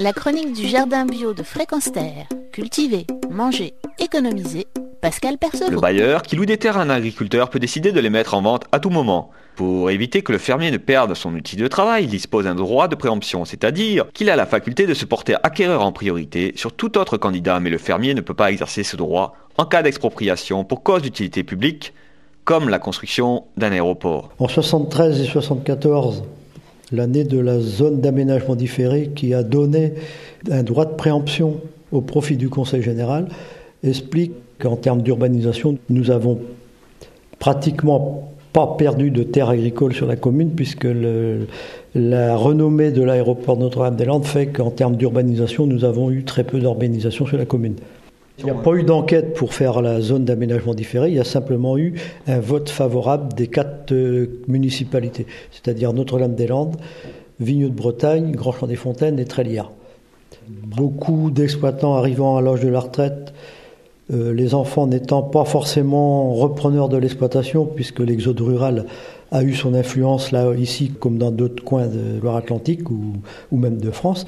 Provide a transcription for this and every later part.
La chronique du jardin bio de Fréquence Terre. Cultiver, manger, économiser. Pascal Percevaux. Le bailleur qui loue des terres à un agriculteur peut décider de les mettre en vente à tout moment. Pour éviter que le fermier ne perde son outil de travail, il dispose d'un droit de préemption, c'est-à-dire qu'il a la faculté de se porter acquéreur en priorité sur tout autre candidat, mais le fermier ne peut pas exercer ce droit en cas d'expropriation pour cause d'utilité publique, comme la construction d'un aéroport. En 73 et 74, l'année de la zone d'aménagement différé qui a donné un droit de préemption au profit du Conseil général explique qu'en termes d'urbanisation, nous avons pratiquement pas perdu de terres agricoles sur la commune puisque la renommée de l'aéroport Notre-Dame-des-Landes fait qu'en termes d'urbanisation, nous avons eu très peu d'urbanisation sur la commune. Il n'y a pas eu d'enquête pour faire la zone d'aménagement différé, il y a simplement eu un vote favorable des 4 municipalités, c'est-à-dire Notre-Dame-des-Landes, Vigneux de Bretagne, Grand-Champ-des-Fontaines et Trélières. Beaucoup d'exploitants arrivant à l'âge de la retraite, les enfants n'étant pas forcément repreneurs de l'exploitation, puisque l'exode rural a eu son influence là, ici, comme dans d'autres coins de Loire-Atlantique ou même de France.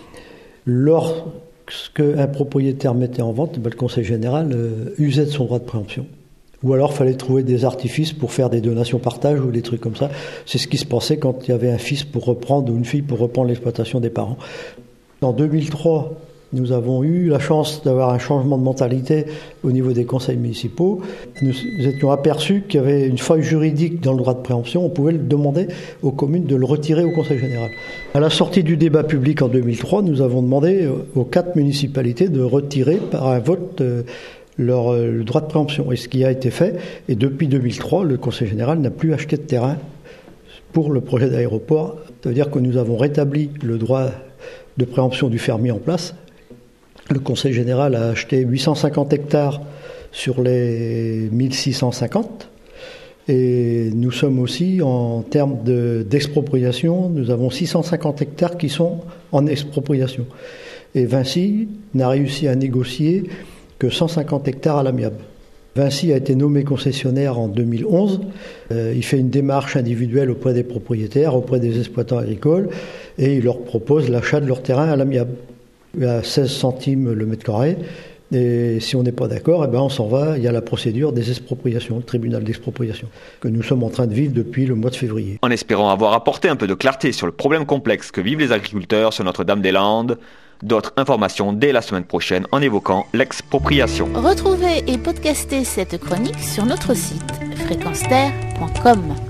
Lorsqu'un propriétaire mettait en vente, le Conseil général usait de son droit de préemption. Ou alors, il fallait trouver des artifices pour faire des donations-partage ou des trucs comme ça. C'est ce qui se passait quand il y avait un fils pour reprendre ou une fille pour reprendre l'exploitation des parents. En 2003, nous avons eu la chance d'avoir un changement de mentalité au niveau des conseils municipaux. Nous étions aperçus qu'il y avait une faille juridique dans le droit de préemption. On pouvait le demander aux communes de le retirer au Conseil général. À la sortie du débat public en 2003, nous avons demandé aux 4 municipalités de retirer par un vote le droit de préemption. Et ce qui a été fait. Et depuis 2003, le Conseil général n'a plus acheté de terrain pour le projet d'aéroport. Ça veut dire que nous avons rétabli le droit de préemption du fermier en place. Le Conseil général a acheté 850 hectares sur les 1650. Et nous sommes aussi, en termes d'expropriation, nous avons 650 hectares qui sont en expropriation. Et Vinci n'a réussi à négocier que 150 hectares à l'amiable. Vinci a été nommé concessionnaire en 2011. Il fait une démarche individuelle auprès des propriétaires, auprès des exploitants agricoles, et il leur propose l'achat de leur terrain à l'amiable, à 16 centimes le mètre carré. Et si on n'est pas d'accord, on s'en va. Il y a la procédure des expropriations, le tribunal d'expropriation, que nous sommes en train de vivre depuis le mois de février. En espérant avoir apporté un peu de clarté sur le problème complexe que vivent les agriculteurs sur Notre-Dame-des-Landes, d'autres informations dès la semaine prochaine en évoquant l'expropriation. Retrouvez et podcastez cette chronique sur notre site fréquenceterre.com.